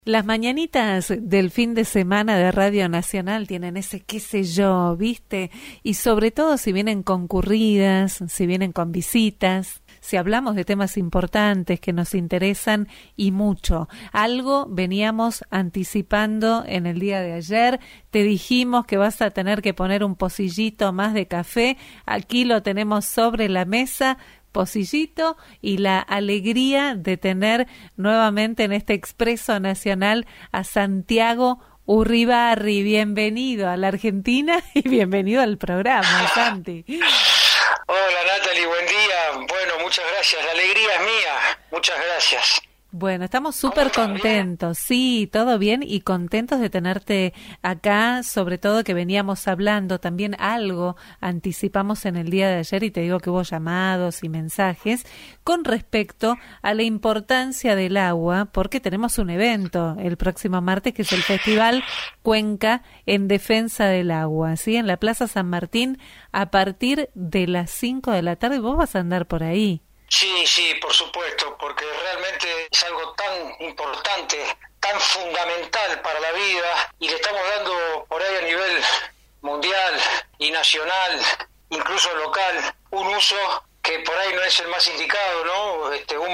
Las mañanitas del fin de semana de Radio Nacional tienen ese qué sé yo, ¿viste? Y sobre todo si vienen concurridas, si vienen con visitas, si hablamos de temas importantes que nos interesan y mucho. Algo veníamos anticipando en el día de ayer, te dijimos que vas a tener que poner un pocillito más de café, aquí lo tenemos sobre la mesa, pocillito y la alegría de tener nuevamente en este Expreso Nacional a Santiago Urribarri. Bienvenido a la Argentina y bienvenido al programa, Santi. Hola Natalie, buen día. Bueno, muchas gracias, la alegría es mía. Muchas gracias. Bueno, estamos súper contentos, sí, todo bien y contentos de tenerte acá, sobre todo que veníamos hablando también algo, anticipamos en el día de ayer y te digo que hubo llamados y mensajes con respecto a la importancia del agua, porque tenemos un evento el próximo martes que es el Festival Cuenca en Defensa del Agua, ¿sí? En la Plaza San Martín a partir de las 5 de la tarde, vos vas a andar por ahí. Sí, por supuesto, porque realmente es algo tan importante, tan fundamental para la vida y le estamos dando por ahí a nivel mundial y nacional, incluso local, un uso que por ahí no es el más indicado, ¿no? Un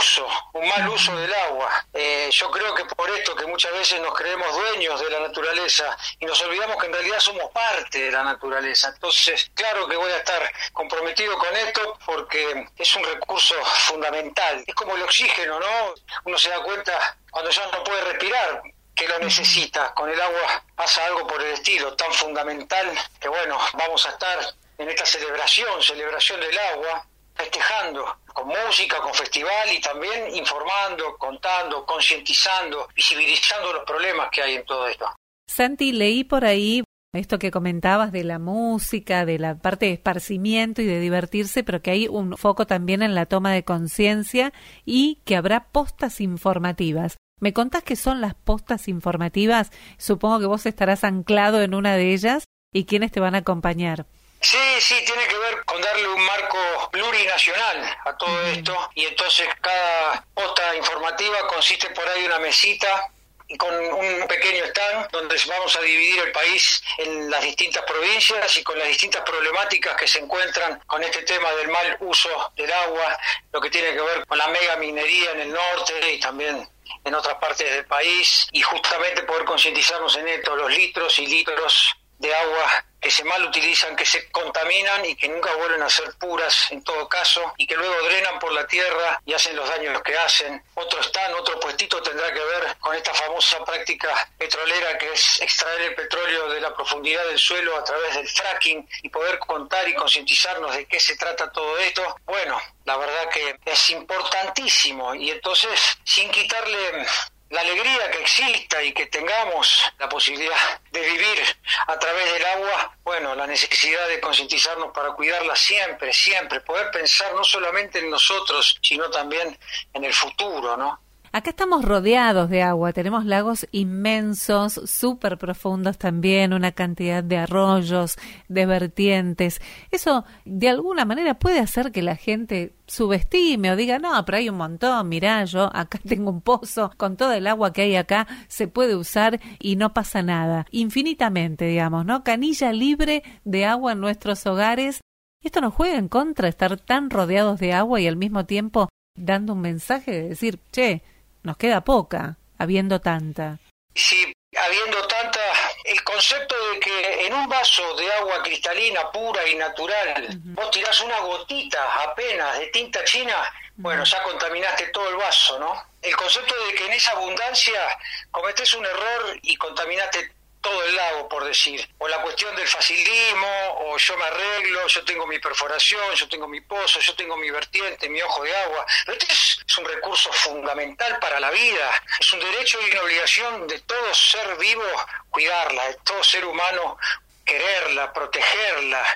mal uso del agua. Yo creo que por esto que muchas veces nos creemos dueños de la naturaleza y nos olvidamos que en realidad somos parte de la naturaleza. Entonces, claro que voy a estar comprometido con esto porque es un recurso fundamental. Es como el oxígeno, ¿no? Uno se da cuenta cuando ya no puede respirar que lo necesita. Con el agua pasa algo por el estilo, tan fundamental que bueno, vamos a estar en esta celebración del agua, festejando con música, con festival y también informando, contando, concientizando, visibilizando los problemas que hay en todo esto. Santi, leí por ahí esto que comentabas de la música, de la parte de esparcimiento y de divertirse, pero que hay un foco también en la toma de conciencia y que habrá postas informativas. ¿Me contás qué son las postas informativas? Supongo que vos estarás anclado en una de ellas y quiénes te van a acompañar. Sí, tiene que ver con darle un marco plurinacional a todo esto y entonces cada posta informativa consiste por ahí de una mesita y con un pequeño stand donde vamos a dividir el país en las distintas provincias y con las distintas problemáticas que se encuentran con este tema del mal uso del agua, lo que tiene que ver con la mega minería en el norte y también en otras partes del país y justamente poder concientizarnos en esto, los litros y litros de agua que se mal utilizan, que se contaminan y que nunca vuelven a ser puras en todo caso y que luego drenan por la tierra y hacen los daños que hacen. Otro puestito tendrá que ver con esta famosa práctica petrolera que es extraer el petróleo de la profundidad del suelo a través del fracking y poder contar y concientizarnos de qué se trata todo esto. Bueno, la verdad que es importantísimo y entonces sin quitarle la alegría que exista y que tengamos la posibilidad de vivir a través del agua, bueno, la necesidad de concientizarnos para cuidarla siempre, poder pensar no solamente en nosotros, sino también en el futuro, ¿no? Acá estamos rodeados de agua, tenemos lagos inmensos, súper profundos también, una cantidad de arroyos, de vertientes. Eso de alguna manera puede hacer que la gente subestime o diga, no, pero hay un montón, mirá, yo acá tengo un pozo, con todo el agua que hay acá se puede usar y no pasa nada. Infinitamente, digamos, ¿no? Canilla libre de agua en nuestros hogares. Esto nos juega en contra, estar tan rodeados de agua y al mismo tiempo dando un mensaje de decir, che, nos queda poca, habiendo tanta. Sí, habiendo tanta, el concepto de que en un vaso de agua cristalina, pura y natural, vos tirás una gotita apenas de tinta china, bueno, ya contaminaste todo el vaso, ¿no? El concepto de que en esa abundancia cometés un error y contaminaste todo el lago, por decir, o la cuestión del facilismo, o yo me arreglo, yo tengo mi perforación, yo tengo mi pozo, yo tengo mi vertiente, mi ojo de agua. Pero este es un recurso fundamental para la vida, es un derecho y una obligación de todo ser vivo cuidarla, de todo ser humano quererla, protegerla,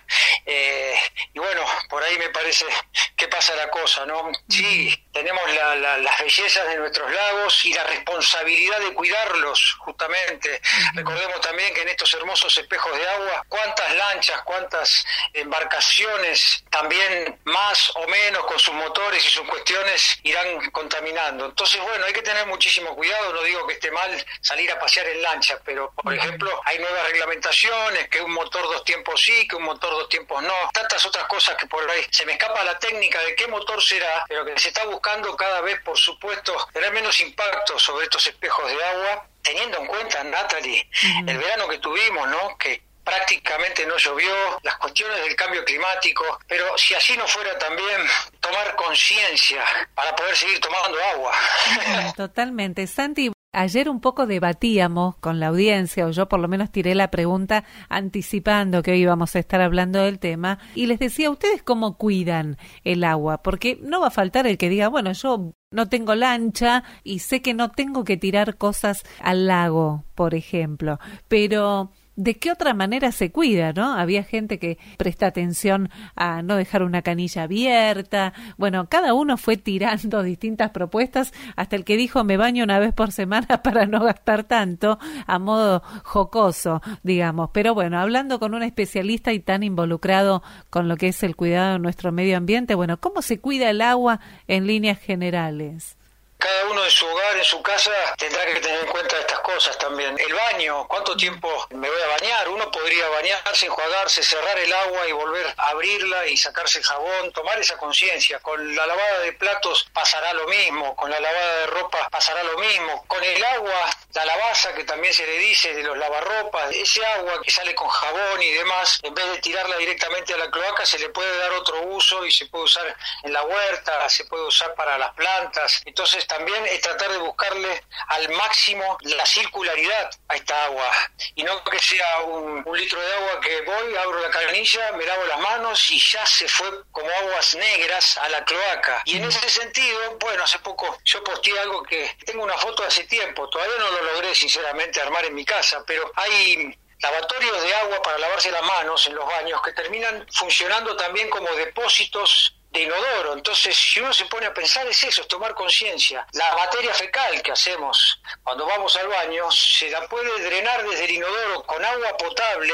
y bueno, por ahí me parece que pasa la cosa, ¿no? Sí, tenemos las bellezas de nuestros lagos y la responsabilidad de cuidarlos, justamente. Recordemos también que en estos hermosos espejos de agua, cuántas lanchas, cuántas embarcaciones, también más o menos con sus motores y sus cuestiones, irán contaminando. Entonces, bueno, hay que tener muchísimo cuidado. No digo que esté mal salir a pasear en lancha, pero, por ejemplo, hay nuevas reglamentaciones, que un motor 2 tiempos sí, que un motor 2 tiempos no, tantas otras cosas que por ahí se me escapa la técnica de qué motor será, pero que se está buscando cada vez, por supuesto, tener menos impacto sobre estos espejos de agua, teniendo en cuenta, Natalie, el verano que tuvimos, ¿no? Que prácticamente no llovió, las cuestiones del cambio climático, pero si así no fuera también tomar conciencia para poder seguir tomando agua. Totalmente. Santi, ayer un poco debatíamos con la audiencia, o yo por lo menos tiré la pregunta anticipando que hoy íbamos a estar hablando del tema, y les decía, ¿ustedes cómo cuidan el agua? Porque no va a faltar el que diga, bueno, yo no tengo lancha y sé que no tengo que tirar cosas al lago, por ejemplo, pero ¿de qué otra manera se cuida, no? Había gente que presta atención a no dejar una canilla abierta. Bueno, cada uno fue tirando distintas propuestas hasta el que dijo me baño una vez por semana para no gastar tanto, a modo jocoso, digamos. Pero bueno, hablando con un especialista y tan involucrado con lo que es el cuidado de nuestro medio ambiente, bueno, ¿cómo se cuida el agua en líneas generales? Cada uno en su hogar, en su casa, tendrá que tener en cuenta estas cosas también. El baño, ¿cuánto tiempo me voy a bañar? Uno podría bañarse, enjuagarse, cerrar el agua y volver a abrirla y sacarse el jabón, tomar esa conciencia. Con la lavada de platos pasará lo mismo, con la lavada de ropa pasará lo mismo. Con el agua, la lavaza que también se le dice de los lavarropas, ese agua que sale con jabón y demás, en vez de tirarla directamente a la cloaca, se le puede dar otro uso y se puede usar en la huerta, se puede usar para las plantas. Entonces, también es tratar de buscarle al máximo la circularidad a esta agua y no que sea un litro de agua que voy, abro la canilla, me lavo las manos y ya se fue como aguas negras a la cloaca. Y en ese sentido, bueno, hace poco yo posteé algo que tengo una foto de hace tiempo, todavía no lo logré sinceramente armar en mi casa, pero hay lavatorios de agua para lavarse las manos en los baños que terminan funcionando también como depósitos de inodoro. Entonces, si uno se pone a pensar, es eso, es tomar conciencia. La materia fecal que hacemos cuando vamos al baño se la puede drenar desde el inodoro con agua potable,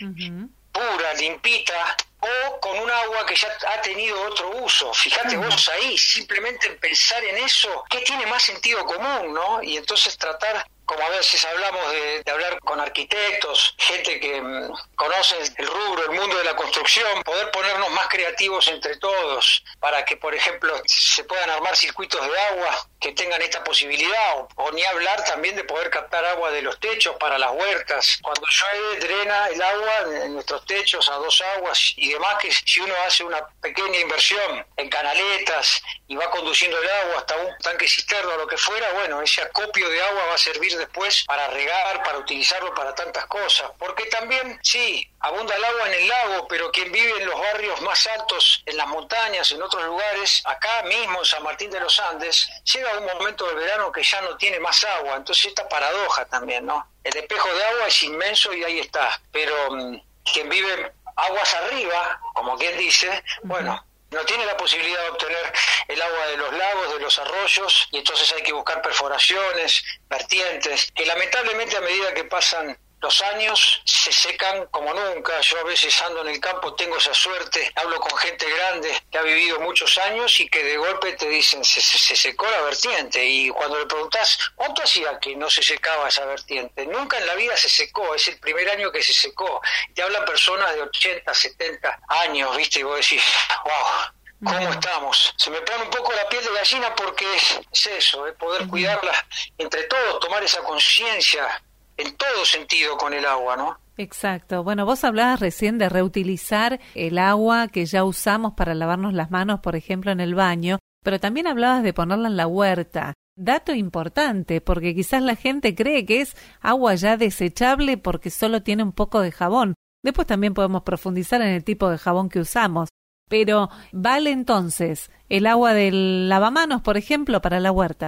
pura, limpita, o con un agua que ya ha tenido otro uso. Fíjate vos ahí, simplemente en pensar en eso, ¿qué tiene más sentido común, no? Y entonces tratar, como a veces hablamos de hablar con arquitectos, gente que conoce el rubro, el mundo de la construcción, poder ponernos más creativos entre todos para que, por ejemplo, se puedan armar circuitos de agua que tengan esta posibilidad, o ni hablar también de poder captar agua de los techos para las huertas. Cuando llueve, drena el agua en nuestros techos a 2 aguas y demás, que si uno hace una pequeña inversión en canaletas y va conduciendo el agua hasta un tanque cisterna o lo que fuera, bueno, ese acopio de agua va a servir después para regar, para utilizarlo para tantas cosas, porque también, sí, abunda el agua en el lago, pero quien vive en los barrios más altos, en las montañas, en otros lugares, acá mismo en San Martín de los Andes, llega un momento del verano que ya no tiene más agua, entonces esta paradoja también, ¿no? El espejo de agua es inmenso y ahí está, pero quien vive aguas arriba, como quien dice, bueno, no tiene la posibilidad de obtener el agua de los lagos, de los arroyos, y entonces hay que buscar perforaciones, vertientes, que lamentablemente a medida que pasan los años se secan como nunca. Yo a veces ando en el campo, tengo esa suerte, hablo con gente grande que ha vivido muchos años y que de golpe te dicen se secó la vertiente, y cuando le preguntás ¿cuánto hacía que no se secaba esa vertiente? Nunca en la vida se secó, es el primer año que se secó. Te hablan personas de 80, 70 años, ¿viste? Y vos decís, wow, ¿cómo estamos? Se me pone un poco la piel de gallina porque es eso, es poder cuidarla entre todos, tomar esa conciencia en todo sentido con el agua, ¿no? Exacto. Bueno, vos hablabas recién de reutilizar el agua que ya usamos para lavarnos las manos, por ejemplo, en el baño, pero también hablabas de ponerla en la huerta. Dato importante, porque quizás la gente cree que es agua ya desechable porque solo tiene un poco de jabón. Después también podemos profundizar en el tipo de jabón que usamos. Pero, ¿vale entonces el agua del lavamanos, por ejemplo, para la huerta?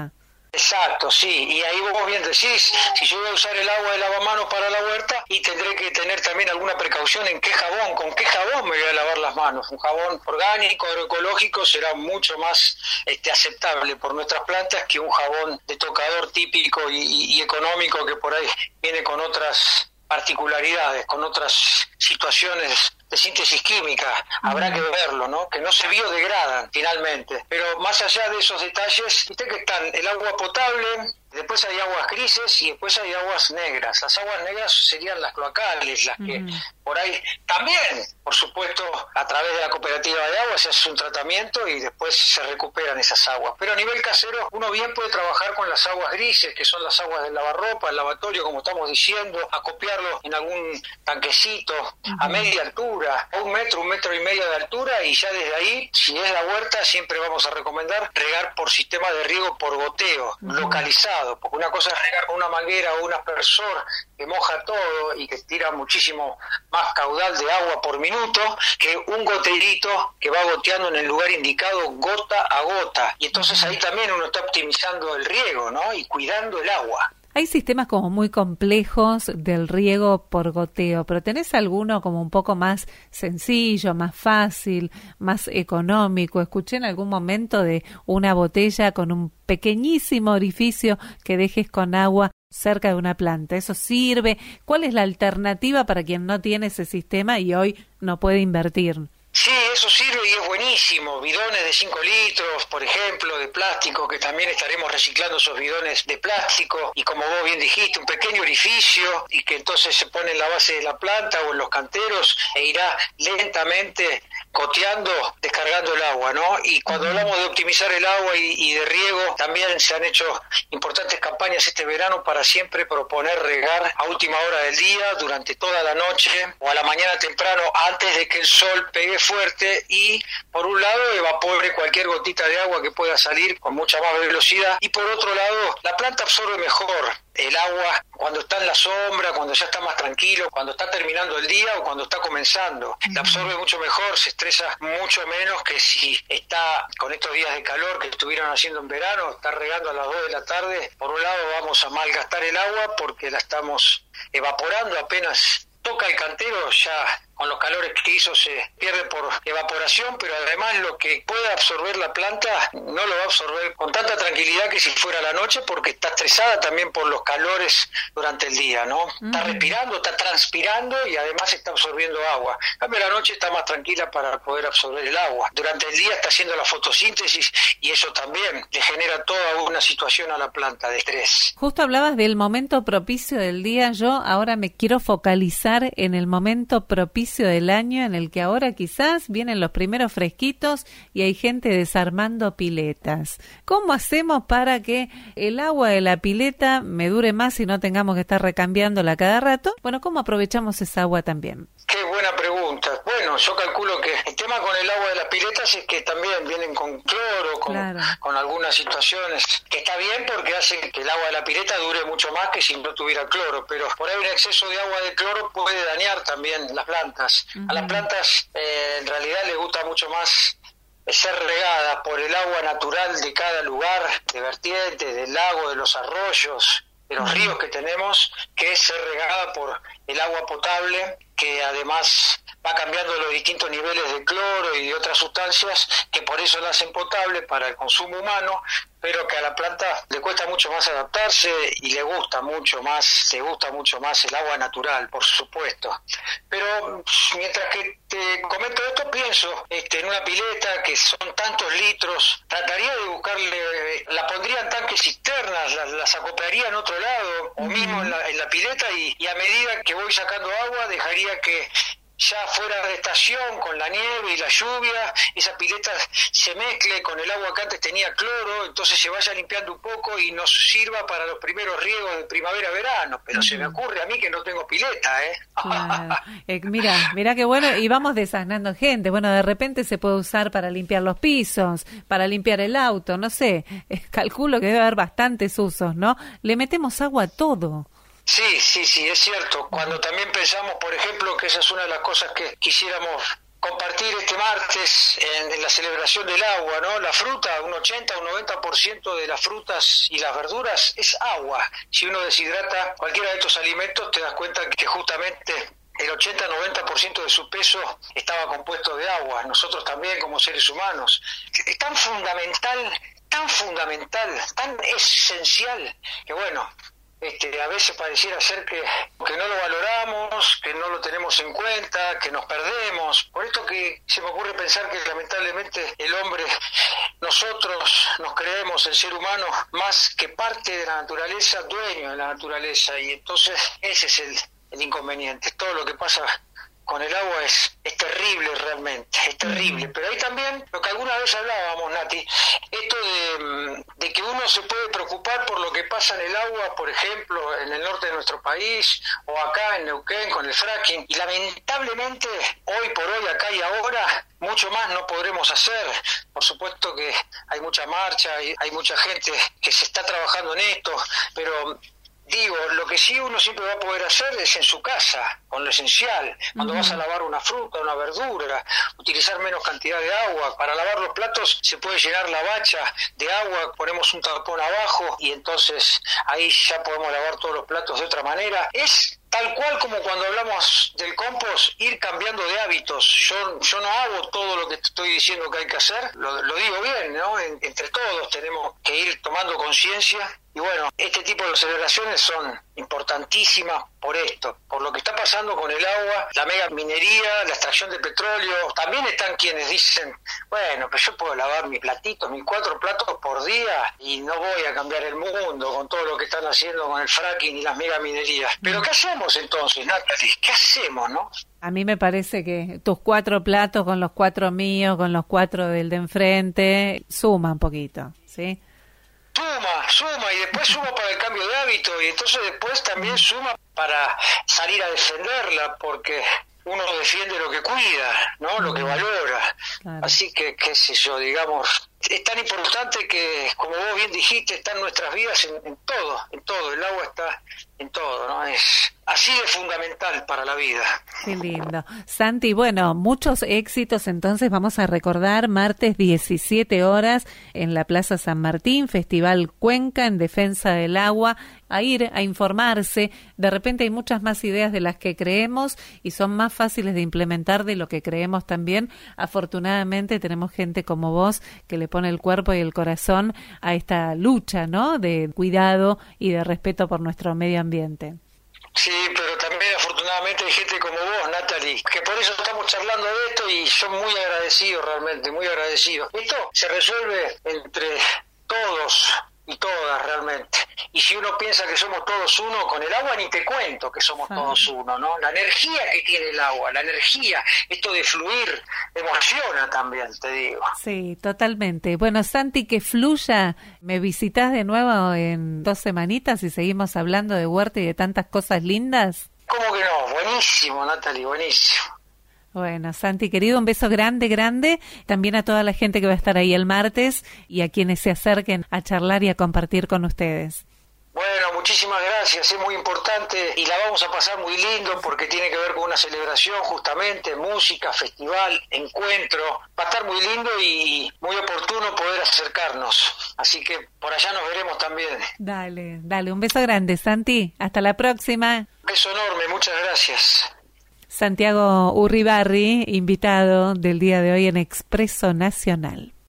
Exacto, sí, y ahí vos bien decís, si yo voy a usar el agua de lavamanos para la huerta, y tendré que tener también alguna precaución en con qué jabón me voy a lavar las manos. Un jabón orgánico, agroecológico, será mucho más aceptable por nuestras plantas que un jabón de tocador típico y económico que por ahí viene con otras particularidades, con otras situaciones de síntesis química. Habrá que verlo, ¿no? Que no se biodegradan finalmente. Pero más allá de esos detalles, viste que están el agua potable, después hay aguas grises y después hay aguas negras. Las aguas negras serían las cloacales, las que por ahí también, por supuesto, a través de la cooperativa de agua se hace un tratamiento y después se recuperan esas aguas. Pero a nivel casero, uno bien puede trabajar con las aguas grises, que son las aguas del lavarropa, el lavatorio, como estamos diciendo, acopiarlo en algún tanquecito a media altura, a un metro y medio de altura, y ya desde ahí, si es la huerta, siempre vamos a recomendar regar por sistema de riego por goteo, localizado, porque una cosa es regar con una manguera o un aspersor que moja todo y que tira muchísimo más caudal de agua por minuto que un goterito que va goteando en el lugar indicado gota a gota, y entonces ahí también uno está optimizando el riego, ¿no? Y cuidando el agua. Hay sistemas como muy complejos del riego por goteo, pero ¿tenés alguno como un poco más sencillo, más fácil, más económico? Escuché en algún momento de una botella con un pequeñísimo orificio que dejes con agua cerca de una planta. ¿Eso sirve? ¿Cuál es la alternativa para quien no tiene ese sistema y hoy no puede invertir? Sí, eso sirve y es buenísimo. Bidones de 5 litros, por ejemplo, de plástico, que también estaremos reciclando esos bidones de plástico, y como vos bien dijiste, un pequeño orificio, y que entonces se pone en la base de la planta o en los canteros e irá lentamente goteando, descargando el agua, ¿no? Y cuando hablamos de optimizar el agua y de riego, también se han hecho importantes campañas este verano para siempre proponer regar a última hora del día, durante toda la noche o a la mañana temprano, antes de que el sol pegue fuerte y, por un lado, evapore cualquier gotita de agua que pueda salir con mucha más velocidad, y por otro lado, la planta absorbe mejor el agua cuando está en la sombra, cuando ya está más tranquilo, cuando está terminando el día o cuando está comenzando. La absorbe mucho mejor, se estresa mucho menos que si está con estos días de calor que estuvieron haciendo en verano, está regando a las 2 de la tarde. Por un lado vamos a malgastar el agua porque la estamos evaporando apenas toca el cantero, ya con los calores que hizo se pierde por evaporación, pero además lo que puede absorber la planta no lo va a absorber con tanta tranquilidad que si fuera la noche, porque está estresada también por los calores durante el día, ¿no? Está respirando, está transpirando y además está absorbiendo agua. En cambio, la noche está más tranquila para poder absorber el agua. Durante el día está haciendo la fotosíntesis y eso también le genera toda una situación a la planta de estrés. Justo hablabas del momento propicio del día. Yo ahora me quiero focalizar en el momento propicio del año en el que ahora quizás vienen los primeros fresquitos y hay gente desarmando piletas. ¿Cómo hacemos para que el agua de la pileta me dure más y no tengamos que estar recambiándola cada rato? Bueno, ¿cómo aprovechamos esa agua también? Qué buena pregunta. Bueno, yo calculo que el tema con el agua de las piletas es que también vienen con cloro, con algunas situaciones, que está bien porque hacen que el agua de la pileta dure mucho más que si no tuviera cloro, pero por ahí un exceso de agua de cloro puede dañar también las plantas. A las plantas en realidad les gusta mucho más ser regadas por el agua natural de cada lugar, de vertiente, del lago, de los arroyos, de los ríos que tenemos, que es ser regada por el agua potable, que además va cambiando los distintos niveles de cloro y de otras sustancias que por eso la hacen potable para el consumo humano, pero que a la planta le cuesta mucho más adaptarse y le gusta mucho más el agua natural, por supuesto. Pero mientras que te comento esto, pienso en una pileta que son tantos litros, trataría de buscarle, la pondría en tanques cisternas, las acoplaría en otro lado, o mismo en la pileta, y a medida que voy sacando agua, dejaría que ya fuera de estación, con la nieve y la lluvia, esa pileta se mezcle con el agua que antes tenía cloro, entonces se vaya limpiando un poco y nos sirva para los primeros riegos de primavera-verano. Pero se me ocurre a mí que no tengo pileta, ¿eh? Claro. Mira qué bueno, y vamos desasnando gente. Bueno, de repente se puede usar para limpiar los pisos, para limpiar el auto, no sé, calculo que debe haber bastantes usos, ¿no? Le metemos agua a todo. Sí, es cierto. Cuando también pensamos, por ejemplo, que esa es una de las cosas que quisiéramos compartir este martes en la celebración del agua, ¿no? La fruta, un 80 o un 90% de las frutas y las verduras es agua. Si uno deshidrata cualquiera de estos alimentos, te das cuenta que justamente el 80-90% de su peso estaba compuesto de agua. Nosotros también como seres humanos. Es tan fundamental, tan esencial, que bueno, a veces pareciera ser que no lo valoramos, que no lo tenemos en cuenta, que nos perdemos. Por esto que se me ocurre pensar que lamentablemente el hombre, nosotros nos creemos el ser humano más que parte de la naturaleza, dueño de la naturaleza, y entonces ese es el inconveniente. Todo lo que pasa con el agua es terrible realmente, es terrible. Pero hay también lo que alguna vez hablábamos, Nati, esto de que uno se puede preocupar por lo que pasa en el agua, por ejemplo, en el norte de nuestro país, o acá en Neuquén con el fracking, y lamentablemente hoy por hoy, acá y ahora, mucho más no podremos hacer. Por supuesto que hay mucha marcha, hay mucha gente que se está trabajando en esto, pero digo, lo que sí uno siempre va a poder hacer es en su casa, con lo esencial. Cuando vas a lavar una fruta, una verdura, utilizar menos cantidad de agua. Para lavar los platos se puede llenar la bacha de agua, ponemos un tapón abajo y entonces ahí ya podemos lavar todos los platos de otra manera. Es tal cual como cuando hablamos del compost, ir cambiando de hábitos. Yo no hago todo lo que te estoy diciendo que hay que hacer, lo digo bien, ¿no? Entre todos tenemos que ir tomando conciencia. Y bueno, este tipo de celebraciones son importantísimas por esto, por lo que está pasando con el agua, la mega minería, la extracción de petróleo. También están quienes dicen, bueno, pero yo puedo lavar mis 4 platos por día y no voy a cambiar el mundo con todo lo que están haciendo con el fracking y las mega minerías. Pero ¿qué hacemos entonces, Natalie? ¿Qué hacemos, no? A mí me parece que tus 4 platos con los 4 míos, con los 4 del de enfrente, suma un poquito, ¿sí? Suma y después suma para el cambio de hábito y entonces después también suma para salir a defenderla, porque uno defiende lo que cuida, ¿no? Lo que valora. Claro. Así que, qué sé yo, digamos, es tan importante que, como vos bien dijiste, está en nuestras vidas en todo. El agua está en todo, ¿no? Es así de fundamental para la vida. Qué lindo. Santi, bueno, muchos éxitos. Entonces vamos a recordar martes 17 horas en la Plaza San Martín, Festival Cuenca en defensa del agua, a ir a informarse. De repente hay muchas más ideas de las que creemos y son más fáciles de implementar de lo que creemos también. Afortunadamente tenemos gente como vos que le pone el cuerpo y el corazón a esta lucha, ¿no? De cuidado y de respeto por nuestro medio ambiente. Sí, pero también afortunadamente hay gente como vos, Natalie, que por eso estamos charlando de esto y yo muy agradecido realmente, muy agradecido. Esto se resuelve entre todos y todas realmente. Y si uno piensa que somos todos uno, con el agua ni te cuento que somos todos uno, ¿no? La energía que tiene el agua, la energía, esto de fluir, emociona también, te digo. Sí, totalmente. Bueno, Santi, que fluya. ¿Me visitas de nuevo en 2 semanitas y seguimos hablando de huerta y de tantas cosas lindas? ¿Cómo que no? Buenísimo, Natalie, buenísimo. Bueno, Santi, querido, un beso grande, grande. También a toda la gente que va a estar ahí el martes y a quienes se acerquen a charlar y a compartir con ustedes. Bueno, muchísimas gracias, es muy importante y la vamos a pasar muy lindo porque tiene que ver con una celebración justamente, música, festival, encuentro. Va a estar muy lindo y muy oportuno poder acercarnos, así que por allá nos veremos también. Dale, un beso grande, Santi. Hasta la próxima. Beso enorme, muchas gracias. Santiago Urribarri, invitado del día de hoy en Expreso Nacional.